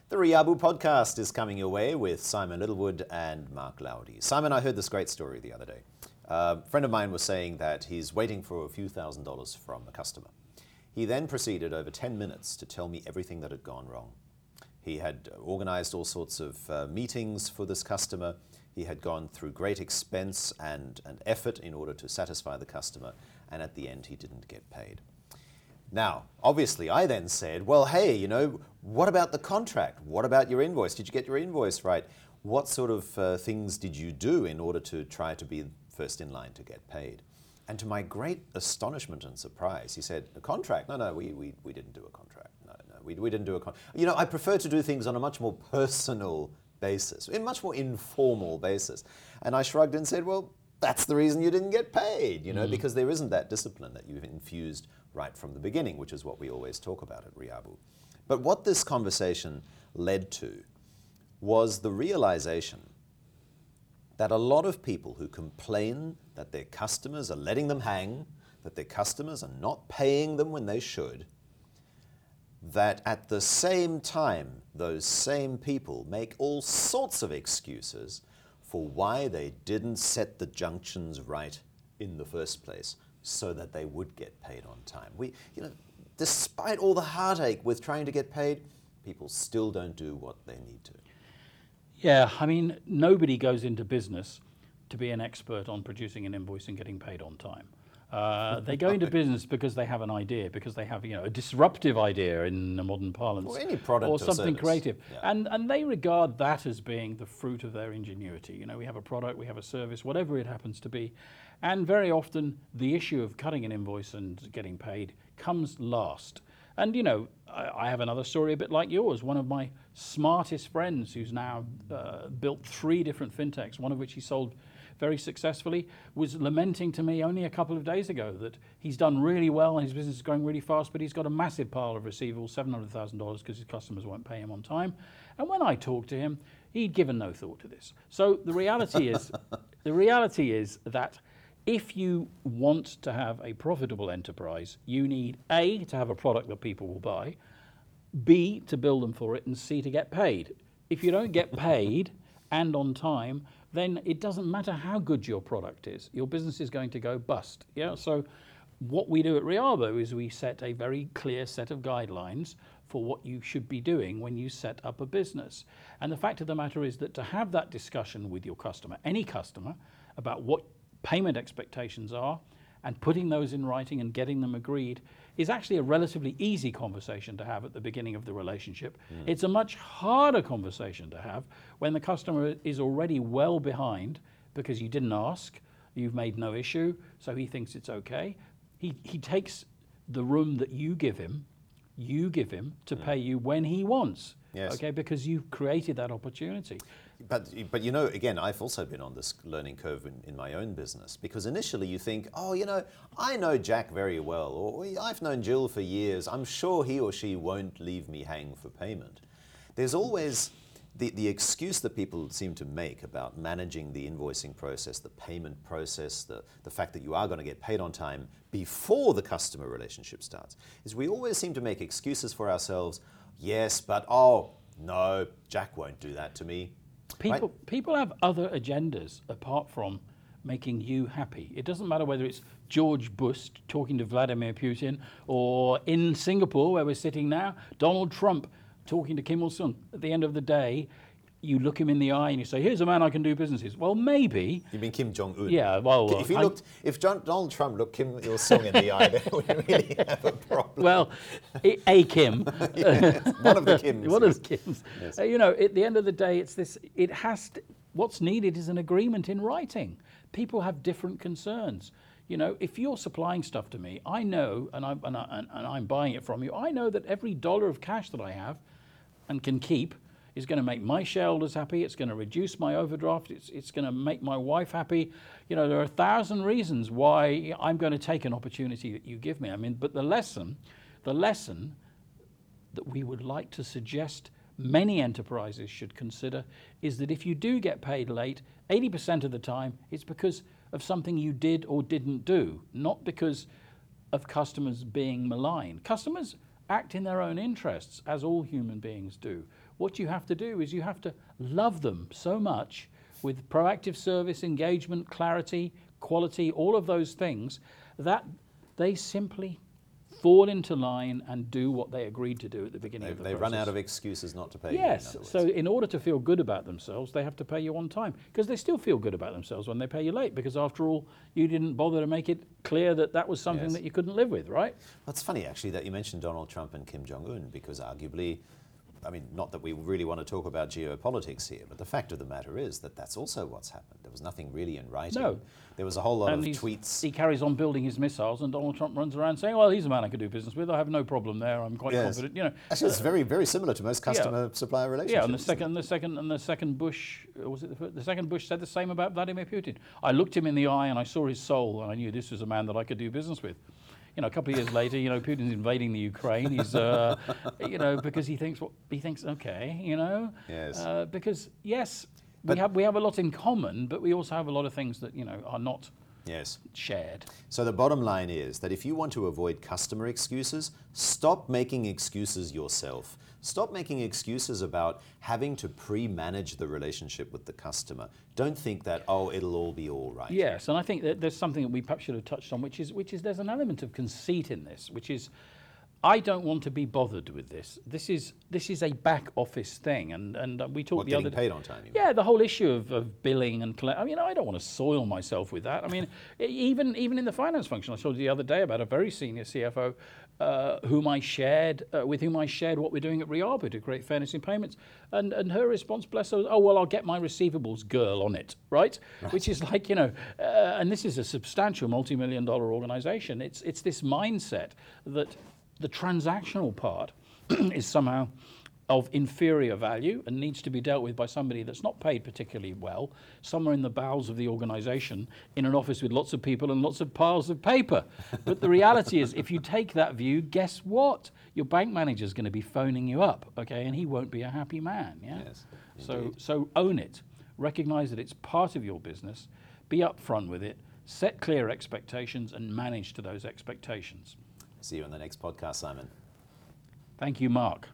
The Riabu podcast is coming your way with Simon Littlewood and Mark Laudy. Simon, I heard this great story the other day. A friend of mine was saying that he's waiting for a few $1,000s from a customer. He then proceeded over 10 minutes to tell me everything that had gone wrong. He had organized all sorts of meetings for this customer. He had gone through great expense and effort in order to satisfy the customer, and at the end he didn't get paid. Now, obviously, I then said, well, hey, what about the contract? What about your invoice? Did you get your invoice right? What sort of things did you do in order to try to be first in line to get paid? And to my great astonishment and surprise, he said, a contract? No, we didn't do a contract. No, we didn't do a contract. I prefer to do things on a much more personal basis, a much more informal basis. And I shrugged and said, well, that's the reason you didn't get paid, because there isn't that discipline that you've infused right from the beginning, which is what we always talk about at Riabu. But what this conversation led to was the realization that a lot of people who complain that their customers are letting them hang, that their customers are not paying them when they should, that at the same time, those same people make all sorts of excuses for why they didn't set the junctions right in the first place so that they would get paid on time. Despite all the heartache with trying to get paid, people still don't do what they need to. Yeah, nobody goes into business to be an expert on producing an invoice and getting paid on time. They go into business because they have an idea, because they have a disruptive idea in the modern parlance, or any product or something service. Creative, yeah. and they regard that as being the fruit of their ingenuity. We have a product, we have a service, whatever it happens to be, and very often the issue of cutting an invoice and getting paid comes last. And I have another story a bit like yours. One of my smartest friends, who's now built 3 different fintechs, one of which he sold very successfully, was lamenting to me only a couple of days ago that he's done really well and his business is going really fast, but he's got a massive pile of receivables, $700,000, because his customers won't pay him on time. And when I talked to him, he'd given no thought to this. So the reality is that if you want to have a profitable enterprise, you need A, to have a product that people will buy, B, to build them for it, and C, to get paid. If you don't get paid and on time, then it doesn't matter how good your product is. Your business is going to go bust. Yeah. So what we do at Riabu is we set a very clear set of guidelines for what you should be doing when you set up a business. And the fact of the matter is that to have that discussion with your customer, any customer, about what payment expectations are, and putting those in writing and getting them agreed is actually a relatively easy conversation to have at the beginning of the relationship. It's a much harder conversation to have when the customer is already well behind because you didn't ask, you've made no issue, so he thinks it's okay. He takes the room that you give him to pay you when he wants. Yes. Okay, because you've created that opportunity. But again, I've also been on this learning curve in my own business, because initially you think, I know Jack very well, or I've known Jill for years, I'm sure he or she won't leave me hang for payment. There's always the excuse that people seem to make about managing the invoicing process, the payment process, the fact that you are going to get paid on time before the customer relationship starts, is we always seem to make excuses for ourselves. Yes, but no, Jack won't do that to me. People have other agendas apart from making you happy. It doesn't matter whether it's George Bush talking to Vladimir Putin, or in Singapore, where we're sitting now, Donald Trump talking to Kim Il-sung. At the end of the day, you look him in the eye and you say, here's a man I can do businesses. Well, maybe. You mean Kim Jong-un? Yeah, well. If Donald Trump looked Kim Il-sung in the eye, then we really have a problem. Well, a Kim. Yeah, one of the Kims. One of the Kims. Yes. At the end of the day, it's this, what's needed is an agreement in writing. People have different concerns. If you're supplying stuff to me, I know, and I'm buying it from you, I know that every dollar of cash that I have and can keep is going to make my shareholders happy, it's going to reduce my overdraft, it's going to make my wife happy. There are 1,000 reasons why I'm going to take an opportunity that you give me. But the lesson that we would like to suggest many enterprises should consider is that if you do get paid late, 80% of the time it's because of something you did or didn't do, not because of customers being maligned. Customers act in their own interests, as all human beings do. What you have to do is you have to love them so much with proactive service, engagement, clarity, quality, all of those things, that they simply fall into line and do what they agreed to do at the beginning of the process. They run out of excuses not to pay you. Yes, so in order to feel good about themselves, they have to pay you on time, because they still feel good about themselves when they pay you late, because after all, you didn't bother to make it clear that that was something that you couldn't live with, right? Well, it's funny, actually, that you mentioned Donald Trump and Kim Jong-un, because arguably, I mean, not that we really want to talk about geopolitics here, but the fact of the matter is that that's also what's happened. There was nothing really in writing. No. There was a whole lot of tweets. He carries on building his missiles, and Donald Trump runs around saying, well, he's a man I could do business with. I have no problem there. I'm quite confident. You know, actually, it's very, very similar to most customer-supplier relationships. Yeah, and the second Bush, was it the second Bush said the same about Vladimir Putin. I looked him in the eye and I saw his soul, and I knew this was a man that I could do business with. You know, a couple of years later, you know, Putin's invading the Ukraine. He's, you know, because he thinks, okay, you know, because yes, we have a lot in common, but we also have a lot of things that, you know, are not shared. So the bottom line is that if you want to avoid customer excuses, stop making excuses yourself. Stop making excuses about having to pre-manage the relationship with the customer. Don't think that, oh, it'll all be all right. Yes, and I think that there's something that we perhaps should have touched on, which is there's an element of conceit in this, which is, I don't want to be bothered with this. This is a back office thing, and we talked the other day. Getting paid on time. Yeah, the whole issue of billing and I mean, I don't want to soil myself with that. I mean, even in the finance function, I told you the other day about a very senior CFO with whom I shared what we're doing at Riaba to create fairness in payments, and her response, bless her, was, oh well, I'll get my receivables girl on it, right? Which is like, you know, and this is a substantial multi-million-dollar organization. It's this mindset that the transactional part is somehow of inferior value and needs to be dealt with by somebody that's not paid particularly well, somewhere in the bowels of the organization, in an office with lots of people and lots of piles of paper. But the reality is, if you take that view, guess what? Your bank manager's going to be phoning you up, okay, and he won't be a happy man, yeah? Yes, so own it. Recognize that it's part of your business. Be upfront with it. Set clear expectations and manage to those expectations. See you on the next podcast, Simon. Thank you, Mark.